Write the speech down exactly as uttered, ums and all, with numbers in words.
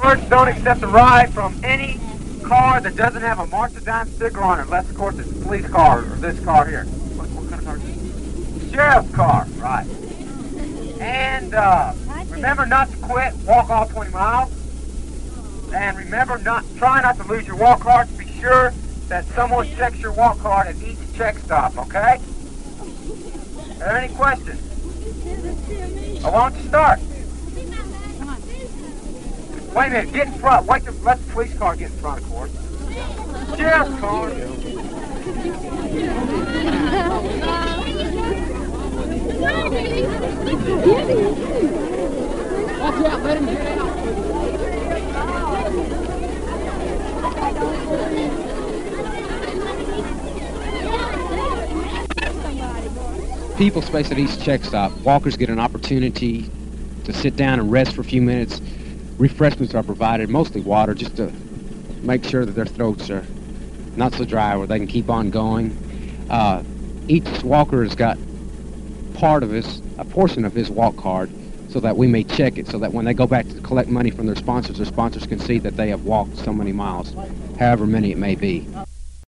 Walkers don't accept a ride from any car that doesn't have a March of Dimes sticker on it, unless, of course, it's a police car, or this car here. What, what kind of car is this? Sheriff's car, right. And uh, remember not to quit, walk all twenty miles. And remember, not try not to lose your walk card. Be sure that someone checks your walk card at each check stop, okay? Are there any questions? Oh, why don't you start? Wait a minute, get in front. Wait to let the police car get in front, of course. Sheriff's car. Watch out, let him get out. People space at each check stop. Walkers get an opportunity to sit down and rest for a few minutes. Refreshments are provided, mostly water, just to make sure that their throats are not so dry where they can keep on going. Uh, each walker has got part of his, a portion of his walk card, so that we may check it, so that when they go back to collect money from their sponsors, their sponsors can see that they have walked so many miles, however many it may be.